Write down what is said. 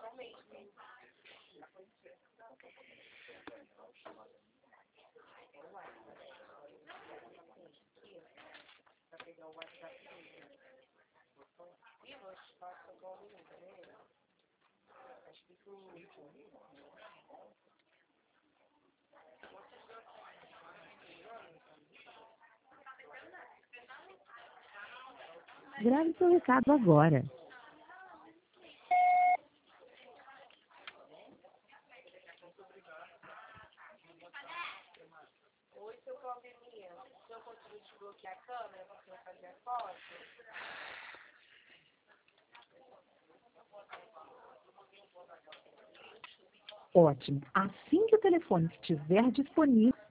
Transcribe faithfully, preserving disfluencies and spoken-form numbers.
Grave seu recado agora. Oi, seu Claudemir. O senhor conseguiu desbloquear a câmera para o senhor fazer a foto? Ótimo. Assim que o telefone estiver disponível,